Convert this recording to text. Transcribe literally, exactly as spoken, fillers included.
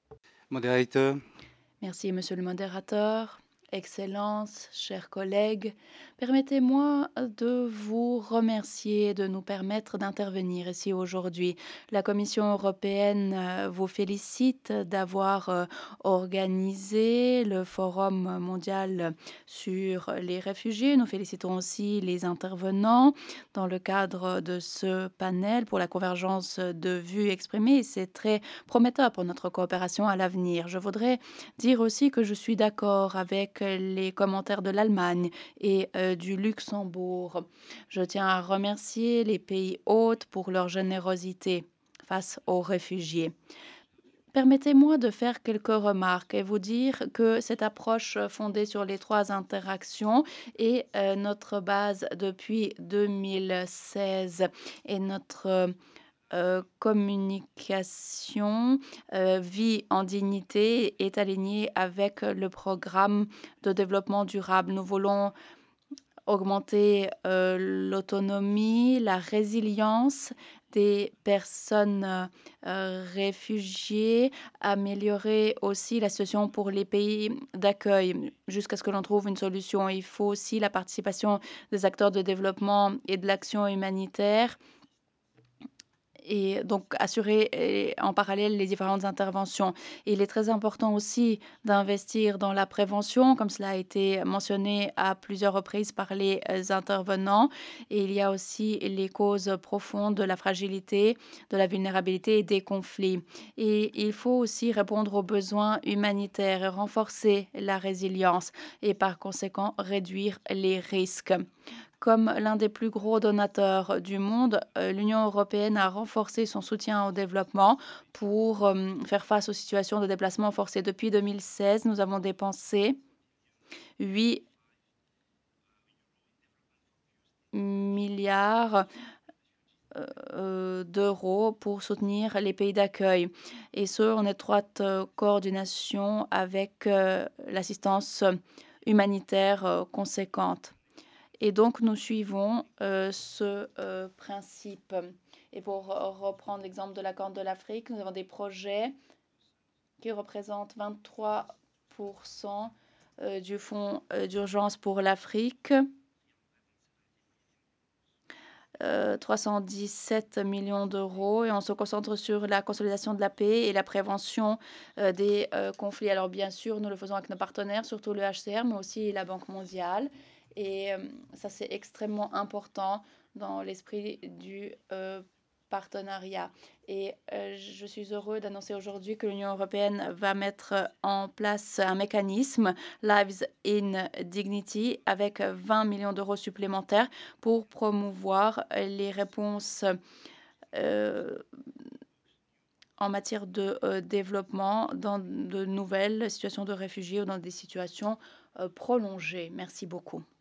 Moderator. Merci, monsieur le modérateur. Excellences, chers collègues, permettez-moi de vous remercier de nous permettre d'intervenir ici aujourd'hui. La Commission européenne euh, vous félicite d'avoir euh, organisé le Forum mondial sur les réfugiés. Nous félicitons aussi les intervenants dans le cadre de ce panel pour la convergence de vues exprimées. C'est très prometteur pour notre coopération à l'avenir. Je voudrais dire aussi que je suis d'accord avec les commentaires de l'Allemagne et euh, du Luxembourg. Je tiens à remercier les pays hôtes pour leur générosité face aux réfugiés. Permettez-moi de faire quelques remarques et vous dire que cette approche fondée sur les trois interactions est euh, notre base depuis deux mille seize et notre euh, communication euh, Vie en dignité est alignée avec le programme de développement durable. Nous voulons augmenter euh, l'autonomie, la résilience des personnes euh, réfugiées, améliorer aussi la situation pour les pays d'accueil jusqu'à ce que l'on trouve une solution. Il faut aussi la participation des acteurs de développement et de l'action humanitaire et donc assurer euh, en parallèle les différentes interventions. Et il est très important aussi d'investir dans la prévention, comme cela a été mentionné à plusieurs reprises par les euh, intervenants. Et il y a aussi les causes profondes de la fragilité, de la vulnérabilité et des conflits. Et il faut aussi répondre aux besoins humanitaires et renforcer la résilience et par conséquent réduire les risques. Comme l'un des plus gros donateurs du monde, euh, l'Union européenne a renforcé son soutien au développement pour euh, faire face aux situations de déplacement forcé. Depuis deux mille seize, nous avons dépensé huit milliards euh, d'euros pour soutenir les pays d'accueil, et ce, en étroite euh, coordination avec euh, l'assistance humanitaire euh, conséquente. Et donc, nous suivons euh, ce euh, principe. Et pour reprendre l'exemple de la Corne de l'Afrique, nous avons des projets qui représentent vingt-trois pour cent euh, du fonds euh, d'urgence pour l'Afrique, euh, trois cent dix-sept millions d'euros, et on se concentre sur la consolidation de la paix et la prévention euh, des euh, conflits. Alors bien sûr, nous le faisons avec nos partenaires, surtout le H C R, mais aussi la Banque mondiale. Et euh, ça, c'est extrêmement important dans l'esprit du euh, partenariat. Et euh, je suis heureux d'annoncer aujourd'hui que l'Union européenne va mettre en place un mécanisme Lives in Dignity avec vingt millions d'euros supplémentaires pour promouvoir les réponses euh, en matière de euh, développement dans de nouvelles situations de réfugiés ou dans des situations euh, prolongées. Merci beaucoup.